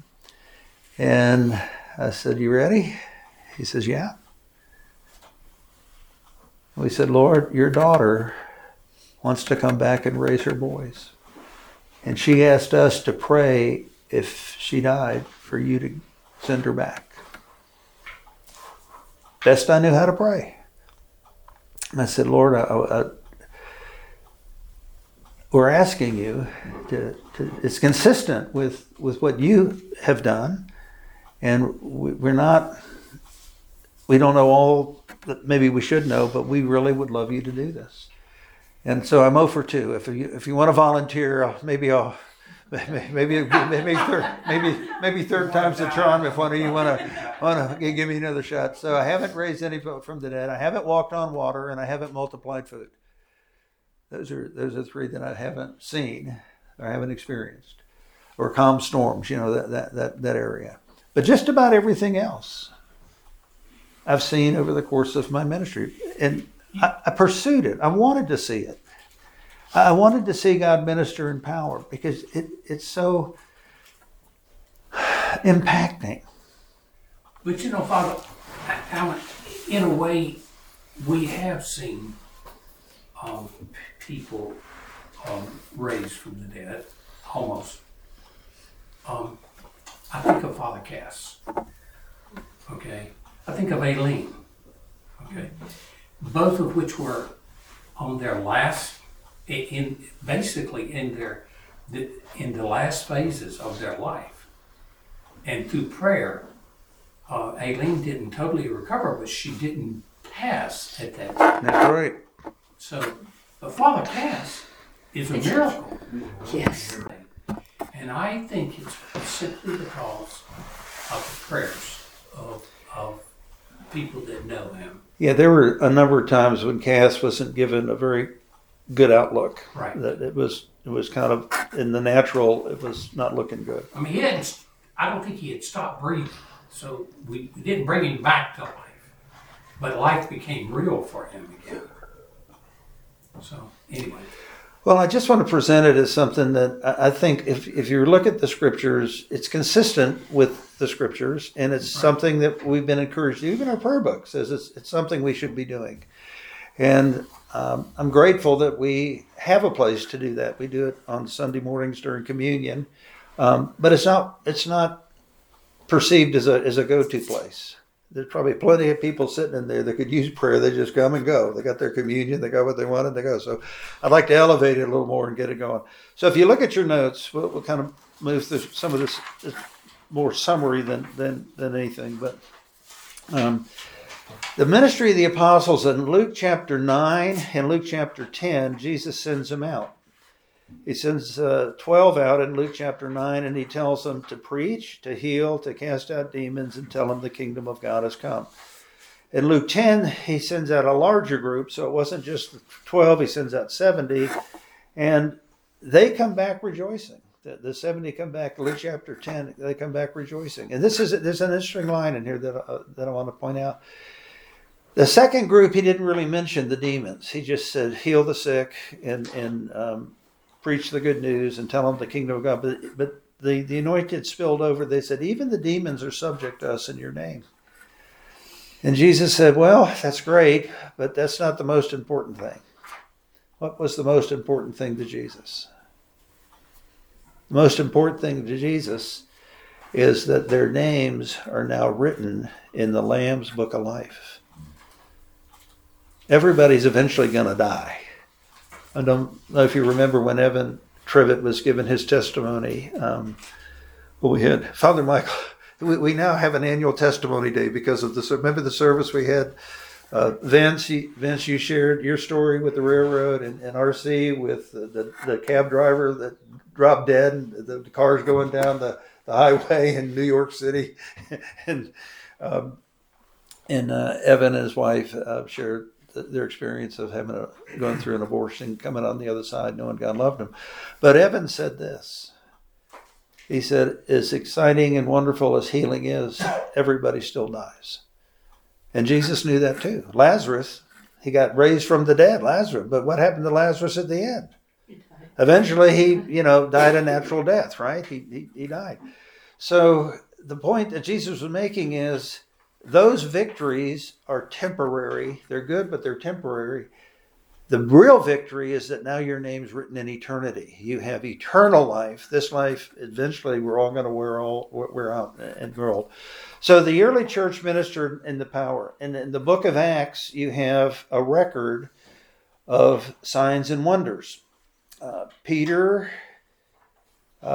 and I said, you ready? He says, yeah. We said, Lord, your daughter wants to come back and raise her boys. And she asked us to pray, if she died, for you to send her back. Best I knew how to pray. And I said, Lord, I, I, we're asking you to, to, it's consistent with, with what you have done. And we, we're not we don't know all that maybe we should know, but we really would love you to do this. And so I'm oh for two. If you if you want to volunteer, I'll, maybe I'll maybe maybe third maybe maybe third time's the charm. If one of you want to want to give me another shot. So I haven't raised any from the dead. I haven't walked on water, and I haven't multiplied food. Those are those are three that I haven't seen or haven't experienced, or calm storms. You know, that that that that area. But just about everything else I've seen over the course of my ministry, and I, I pursued it. I wanted to see it. I wanted to see God minister in power because it, it's so impacting. But you know, Father, Alan, in a way, we have seen um, people um, raised from the dead, almost. Um, I think of Father Cass. Okay. I think of Aileen. Okay. Both of which were on their last, in basically in their, in the last phases of their life. And through prayer, uh, Aileen didn't totally recover, but she didn't pass at that time. That's right. So, but Father Cass is a miracle. Yes. And I think it's simply because of the prayers of, of people that know him. Yeah, there were a number of times when Cass wasn't given a very good outlook. Right. That it was it was kind of in the natural. It was not looking good. I mean, he hadn't. I don't think he had stopped breathing, so we, we didn't bring him back to life, but life became real for him again. So anyway. Well, I just want to present it as something that I think if, if you look at the scriptures, it's consistent with the scriptures, and it's right. Something that we've been encouraged to. Even our prayer book says it's, it's something we should be doing. And um, I'm grateful that we have a place to do that. We do it on Sunday mornings during communion, um, but it's not it's not perceived as a as a go-to place. There's probably plenty of people sitting in there that could use prayer. They just come and go. They got their communion. They got what they wanted. They go. So I'd like to elevate it a little more and get it going. So if you look at your notes, we'll, we'll kind of move through some of this, this more summary than than than anything. But um, the ministry of the apostles in Luke chapter nine and Luke chapter ten, Jesus sends them out. He sends uh, twelve out in Luke chapter nine, and he tells them to preach, to heal, to cast out demons, and tell them the kingdom of God has come. In Luke ten, he sends out a larger group, so it wasn't just twelve, he sends out seventy, and they come back rejoicing. The, the seventy come back, Luke chapter ten, they come back rejoicing. And this is there's an interesting line in here that, uh, that I want to point out. The second group, he didn't really mention the demons. He just said, heal the sick and, and um, preach the good news and tell them the kingdom of God. But, but the, the anointed spilled over. They said, even the demons are subject to us in your name. And Jesus said, well, that's great, but that's not the most important thing. What was the most important thing to Jesus? The most important thing to Jesus is that their names are now written in the Lamb's Book of Life. Everybody's eventually going to die. I don't know if you remember when Evan Trivet was given his testimony. Um, well, we had Father Michael. We, we now have an annual testimony day because of this. Remember the service we had? Uh, Vince, you, Vince, you shared your story with the railroad, and, and R C with the, the, the cab driver that dropped dead, and the, the cars going down the, the highway in New York City. and um, and uh, Evan and his wife uh, shared their experience of having a, going through an abortion, coming on the other side, knowing God loved him. But Evan said this. He said, as exciting and wonderful as healing is, everybody still dies. And Jesus knew that too. Lazarus, he got raised from the dead, Lazarus. But what happened to Lazarus at the end? Eventually he, you know, died a natural death, right? He, he, he died. So the point that Jesus was making is, those victories are temporary. They're good, but they're temporary. The real victory is that now your name's written in eternity. You have eternal life. This life, eventually, we're all going to wear all wear out and grow old. So the early church ministered in the power. And in the book of Acts, you have a record of signs and wonders. Uh, Peter, um,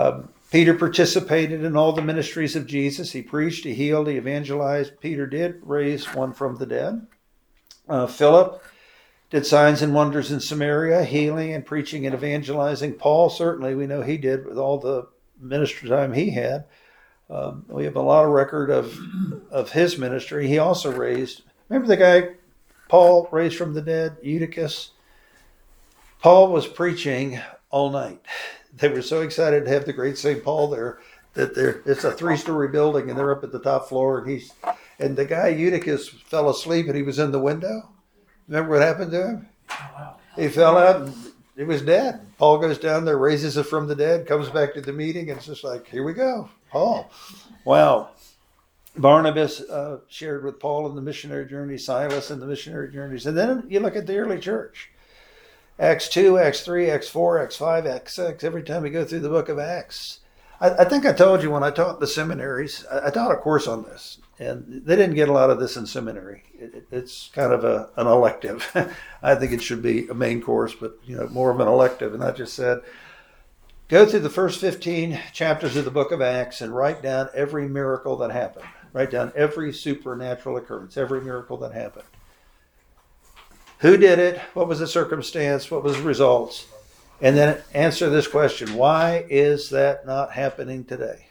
Peter participated in all the ministries of Jesus. He preached, he healed, he evangelized. Peter did raise one from the dead. Uh, Philip did signs and wonders in Samaria, healing and preaching and evangelizing. Paul, certainly, we know he did with all the ministry time he had. Um, we have a lot of record of of his ministry. He also raised, remember the guy Paul raised from the dead, Eutychus? Paul was preaching all night. They were so excited to have the great Saint Paul there that they're, it's a three-story building and they're up at the top floor. And he's and the guy Eutychus fell asleep and he was in the window. Remember what happened to him? He fell out and he was dead. Paul goes down there, raises it from the dead, comes back to the meeting, and it's just like, here we go, Paul. Wow. Barnabas uh, shared with Paul in the missionary journey, Silas in the missionary journeys. And then you look at the early church. Acts two, Acts three, Acts four, Acts five, Acts six. Every time we go through the book of Acts. I, I think I told you when I taught the seminaries, I, I taught a course on this. And they didn't get a lot of this in seminary. It, it, it's kind of a, an elective. I think it should be a main course, but you know, more of an elective. And I just said, go through the first fifteen chapters of the book of Acts and write down every miracle that happened. Write down every supernatural occurrence, every miracle that happened. Who did it? What was the circumstance? What was the results? And then answer this question: why is that not happening today?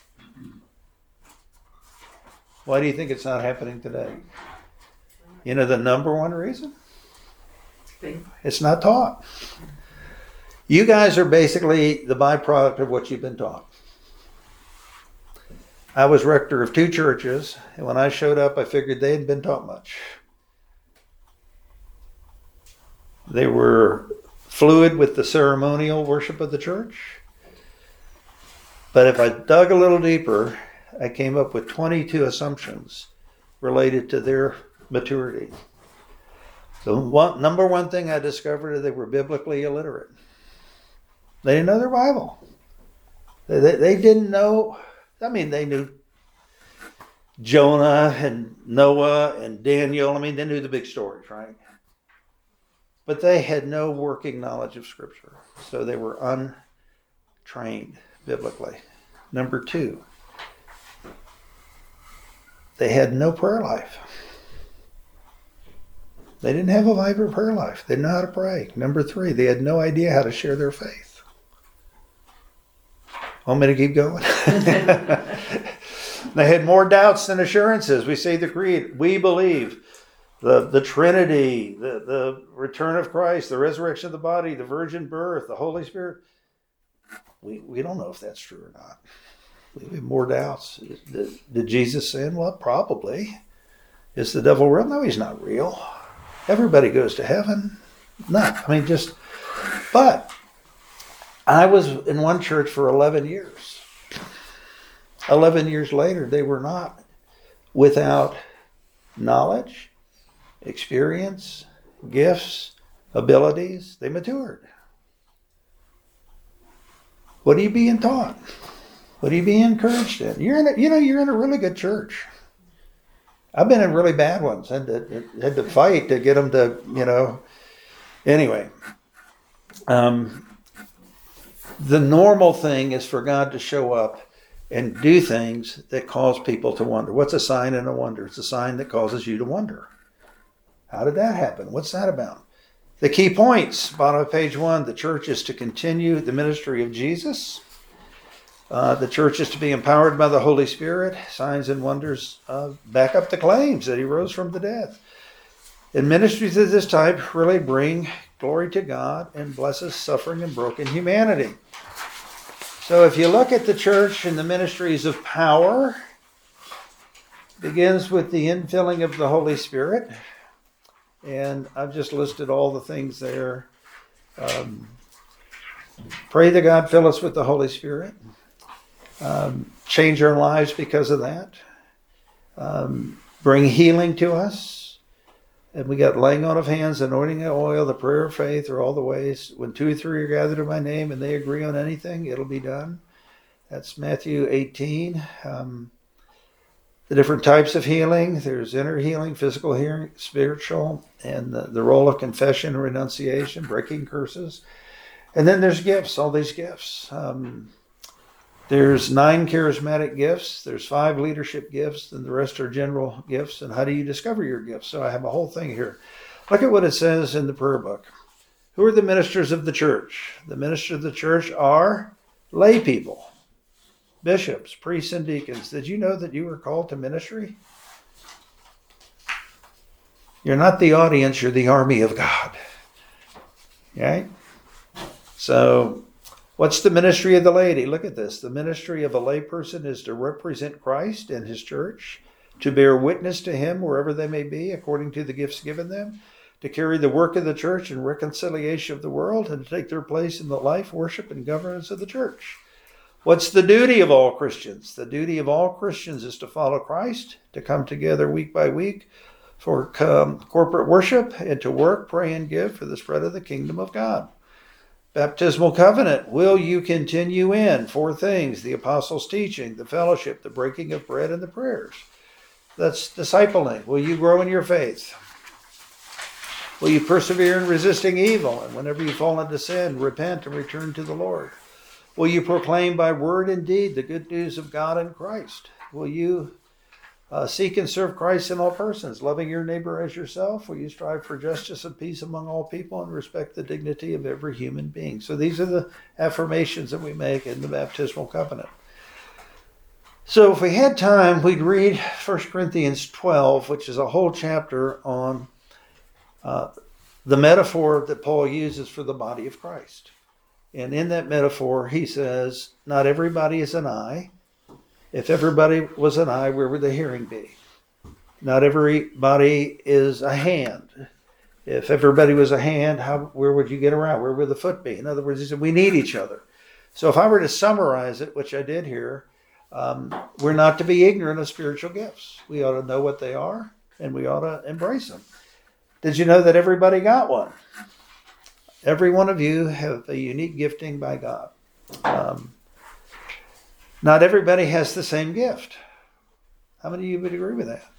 Why do you think it's not happening today? You know the number one reason? It's not taught. You guys are basically the byproduct of what you've been taught. I was rector of two churches, and when I showed up, I figured they hadn't been taught much. They were fluid with the ceremonial worship of the church. But if I dug a little deeper, I came up with twenty-two assumptions related to their maturity. The one, number one thing I discovered is they were biblically illiterate. They didn't know their Bible. They, they, they didn't know, I mean, they knew Jonah and Noah and Daniel. I mean, they knew the big stories, right? But they had no working knowledge of Scripture. So they were untrained biblically. Number two, they had no prayer life. They didn't have a vibrant prayer life. They didn't know how to pray. Number three, they had no idea how to share their faith. Want me to keep going? They had more doubts than assurances. We say the creed. We believe the, the Trinity, the, the return of Christ, the resurrection of the body, the virgin birth, the Holy Spirit. We, we don't know if that's true or not. We have more doubts. Did, did Jesus sin? Well, probably. Is the devil real? No, he's not real. Everybody goes to heaven. No, I mean, just, but I was in one church for eleven years. eleven years later, they were not without knowledge, experience, gifts, abilities. They matured. What are you being taught? What are you being encouraged in? You're in a, you know, you're in a really good church. I've been in really bad ones. Had to, had to fight to get them to, you know. Anyway, um, the normal thing is for God to show up and do things that cause people to wonder. What's a sign and a wonder? It's a sign that causes you to wonder. How did that happen? What's that about? The key points, bottom of page one, the church is to continue the ministry of Jesus. Uh, the church is to be empowered by the Holy Spirit. Signs and wonders uh, back up the claims that he rose from the dead. And ministries of this type really bring glory to God and blesses suffering and broken humanity. So if you look at the church and the ministries of power, it begins with the infilling of the Holy Spirit. And I've just listed all the things there. Um, pray that God fill us with the Holy Spirit. Um, change our lives because of that. Um, bring healing to us. And we got laying on of hands, anointing of oil, the prayer of faith are all the ways. When two or three are gathered in my name and they agree on anything, it'll be done. That's Matthew eighteen. Um, the different types of healing. There's inner healing, physical healing, spiritual, and the, the role of confession and renunciation, breaking curses. And then there's gifts, all these gifts. Um, There's nine charismatic gifts. There's five leadership gifts, and the rest are general gifts. And how do you discover your gifts? So I have a whole thing here. Look at what it says in the prayer book. Who are the ministers of the church? The ministers of the church are lay people, bishops, priests, and deacons. Did you know that you were called to ministry? You're not the audience, you're the army of God. Okay? So, what's the ministry of the laity? Look at this. The ministry of a layperson is to represent Christ and his church, to bear witness to him wherever they may be, according to the gifts given them, to carry the work of the church and reconciliation of the world, and to take their place in the life, worship, and governance of the church. What's the duty of all Christians? The duty of all Christians is to follow Christ, to come together week by week for um, corporate worship, and to work, pray, and give for the spread of the kingdom of God. Baptismal covenant. Will you continue in four things? The apostles' teaching, the fellowship, the breaking of bread, and the prayers. That's discipling. Will you grow in your faith? Will you persevere in resisting evil? And whenever you fall into sin, repent and return to the Lord. Will you proclaim by word and deed the good news of God and Christ? Will you uh, seek and serve Christ in all persons, loving your neighbor as yourself? Will you strive for justice and peace among all people and respect the dignity of every human being? So these are the affirmations that we make in the baptismal covenant. So if we had time, we'd read First Corinthians twelve, which is a whole chapter on uh, the metaphor that Paul uses for the body of Christ. And in that metaphor, he says, not everybody is an eye. If everybody was an eye, where would the hearing be? Not everybody is a hand. If everybody was a hand, how, where would you get around? Where would the foot be? In other words, he said, we need each other. So if I were to summarize it, which I did here, um, we're not to be ignorant of spiritual gifts. We ought to know what they are, and we ought to embrace them. Did you know that everybody got one? Every one of you have a unique gifting by God. Um, not everybody has the same gift. How many of you would agree with that?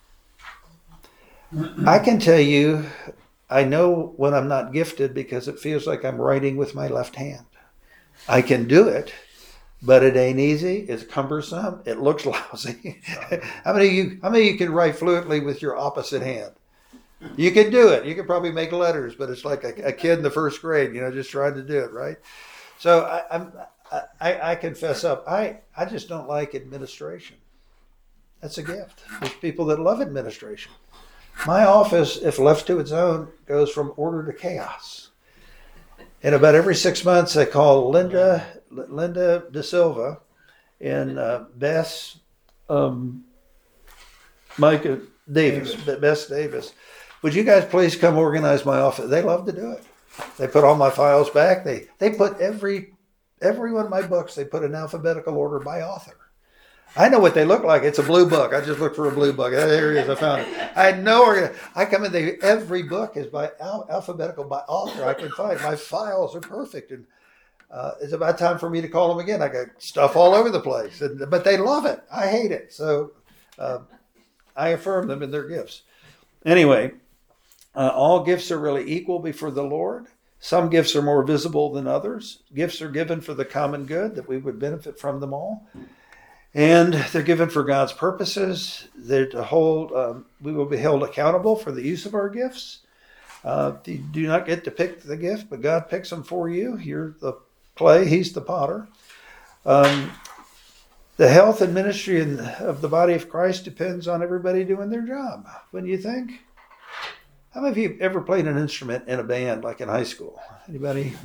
I can tell you, I know when I'm not gifted because it feels like I'm writing with my left hand. I can do it, but it ain't easy. It's cumbersome. It looks lousy. How many of you, how many of you can write fluently with your opposite hand? You can do it. You can probably make letters, but it's like a, a kid in the first grade, you know, just trying to do it, right? So I, I'm, I, I confess up, I, I just don't like administration. That's a gift. There's people that love administration. My office, if left to its own, goes from order to chaos. And about every six months, I call Linda, Linda De Silva and uh, Bess, um, Micah Davis, Davis. Bess Davis. Would you guys please come organize my office? They love to do it. They put all my files back. They they put every every one of my books, they put in alphabetical order by author. I know what they look like. It's a blue book. I just looked for a blue book. There it is. I found it. I know. I come in. They, every book is by al- alphabetical by author I can find. My files are perfect, and uh, it's about time for me to call them again. I got stuff all over the place, and, but they love it. I hate it. So uh, I affirm them in their gifts. Anyway. Uh, all gifts are really equal before the Lord. Some gifts are more visible than others. Gifts are given for the common good, that we would benefit from them all. And they're given for God's purposes. They're to hold, um, we will be held accountable for the use of our gifts. Uh, you do not get to pick the gift, but God picks them for you. You're the clay, he's the potter. Um, the health and ministry in, of the body of Christ depends on everybody doing their job. Wouldn't you think? How many of you have ever played an instrument in a band, like in high school? Anybody?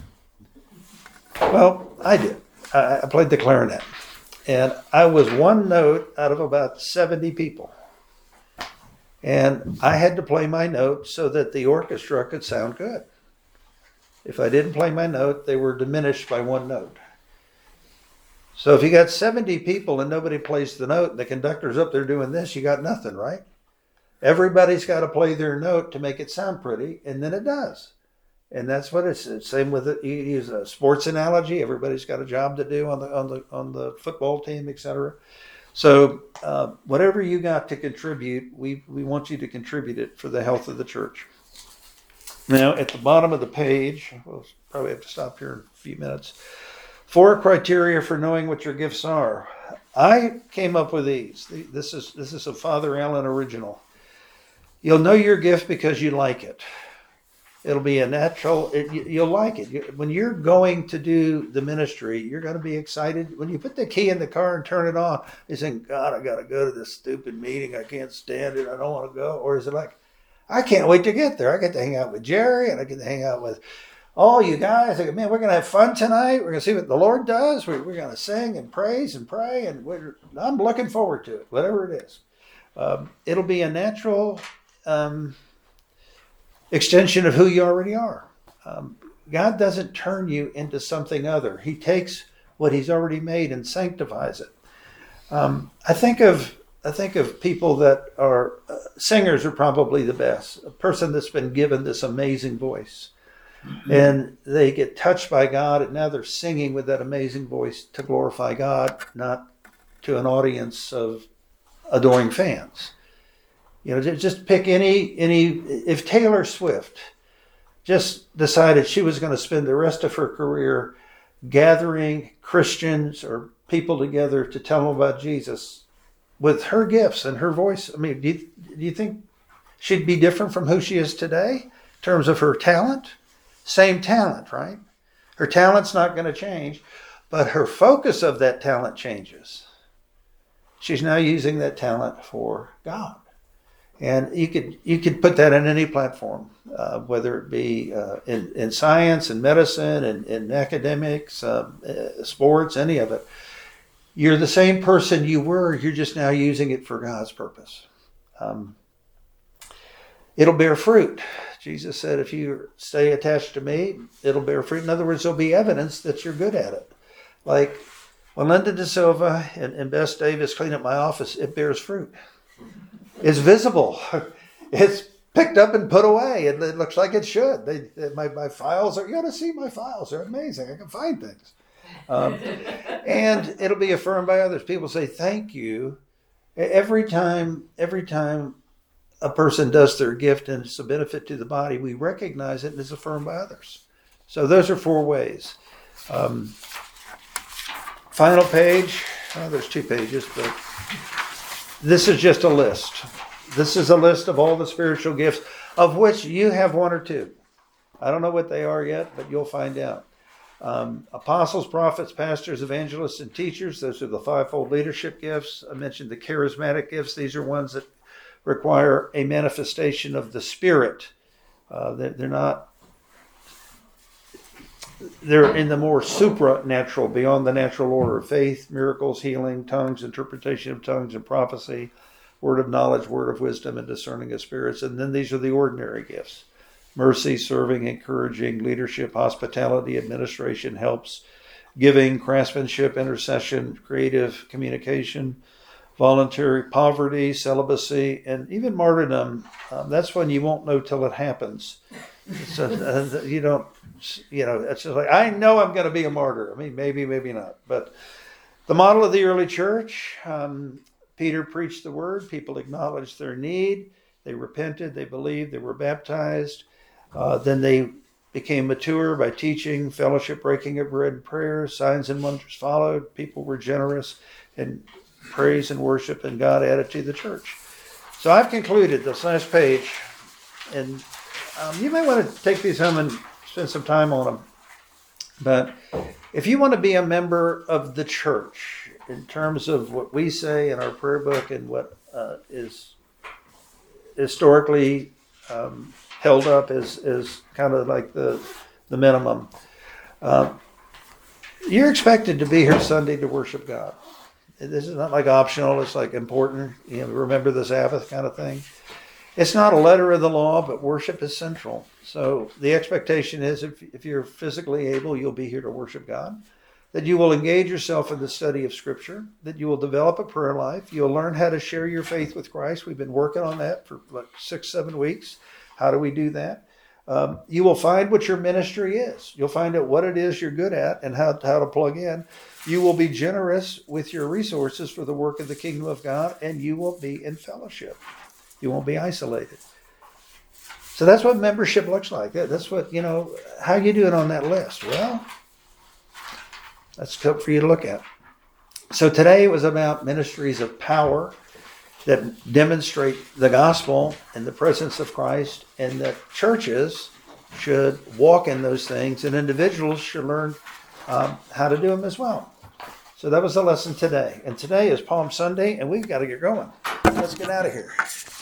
Well, I did. I, I played the clarinet. And I was one note out of about seventy people. And I had to play my note so that the orchestra could sound good. If I didn't play my note, they were diminished by one note. So if you got seventy people and nobody plays the note, and the conductor's up there doing this, you got nothing, right? Everybody's got to play their note to make it sound pretty, and then it does. And that's what it's, it's same with it. You use a sports analogy. Everybody's got a job to do on the on the on the football team, et cetera. So uh, whatever you got to contribute, we we want you to contribute it for the health of the church. Now, at the bottom of the page, we'll probably have to stop here in a few minutes. Four criteria for knowing what your gifts are. I came up with these. This is this is a Father Allen original. You'll know your gift because you like it. It'll be a natural, it, you'll like it. When you're going to do the ministry, you're going to be excited. When you put the key in the car and turn it on, you think, God, I got to go to this stupid meeting. I can't stand it. I don't want to go. Or is it like, I can't wait to get there. I get to hang out with Jerry and I get to hang out with all you guys. Like, man, we're going to have fun tonight. We're going to see what the Lord does. We're, we're going to sing and praise and pray. And we're, I'm looking forward to it, whatever it is. Um, it'll be a natural um, extension of who you already are. Um, God doesn't turn you into something other. He takes what he's already made and sanctifies it. Um, I think of I think of people that are uh, singers are probably the best. A person that's been given this amazing voice, mm-hmm. and they get touched by God, and now they're singing with that amazing voice to glorify God, not to an audience of adoring fans. You know, just pick any any. If Taylor Swift just decided she was going to spend the rest of her career gathering Christians or people together to tell them about Jesus, with her gifts and her voice, I mean, do you, do you think she'd be different from who she is today in terms of her talent? Same talent, right? Her talent's not going to change, but her focus of that talent changes. She's now using that talent for God. And you could you could put that in any platform, uh, whether it be uh, in, in science and medicine and in academics, uh, uh, sports, any of it. You're the same person you were, you're just now using it for God's purpose. Um, it'll bear fruit. Jesus said, if you stay attached to me, it'll bear fruit. In other words, there'll be evidence that you're good at it. Like when Linda De Silva and, and Bess Davis clean up my office, it bears fruit. It's visible. It's picked up and put away. It, it looks like it should. They, my, my files are, you ought to see my files. They're amazing. I can find things. Um, and it'll be affirmed by others. People say, thank you. Every time, every time a person does their gift and it's a benefit to the body, we recognize it and it's affirmed by others. So those are four ways. Um, final page. Oh, there's two pages, but this is just a list. This is a list of all the spiritual gifts, of which you have one or two. I don't know what they are yet, but you'll find out. Um, apostles, prophets, pastors, evangelists, and teachers. Those are the fivefold leadership gifts. I mentioned the charismatic gifts. These are ones that require a manifestation of the Spirit. Uh, they're, they're not, they're in the more supranatural, beyond the natural order of faith, miracles, healing, tongues, interpretation of tongues and prophecy, word of knowledge, word of wisdom, and discerning of spirits. And then these are the ordinary gifts. Mercy, serving, encouraging, leadership, hospitality, administration, helps, giving, craftsmanship, intercession, creative communication, voluntary poverty, celibacy, and even martyrdom. Um, that's when you won't know till it happens. So, uh, you don't, you know, it's just like, I know I'm going to be a martyr. I mean, maybe, maybe not. But the model of the early church, um, Peter preached the word. People acknowledged their need. They repented. They believed. They were baptized. Uh, then they became mature by teaching, fellowship, breaking of bread, and prayer. Signs and wonders followed. People were generous in praise and worship, and God added to the church. So I've concluded this last page, and um, you may want to take these home and spend some time on them. But if you want to be a member of the church, in terms of what we say in our prayer book and what uh, is historically um, held up as, as kind of like the the minimum. Uh, you're expected to be here Sunday to worship God. This is not like optional. It's like important. You know, remember the Sabbath kind of thing. It's not a letter of the law, but worship is central. So the expectation is if, if you're physically able, you'll be here to worship God. That you will engage yourself in the study of Scripture. That you will develop a prayer life. You'll learn how to share your faith with Christ. We've been working on that for like six, seven weeks. How do we do that? Um, you will find what your ministry is. You'll find out what it is you're good at and how, how to plug in. You will be generous with your resources for the work of the kingdom of God, and you will be in fellowship. You won't be isolated. So that's what membership looks like. That's what, you know, how you doing on that list? Well, That's good for you to look at. So today was about ministries of power that demonstrate the gospel and the presence of Christ, and that churches should walk in those things, and individuals should learn um, how to do them as well. So that was the lesson today. And today is Palm Sunday, and we've got to get going. Let's get out of here.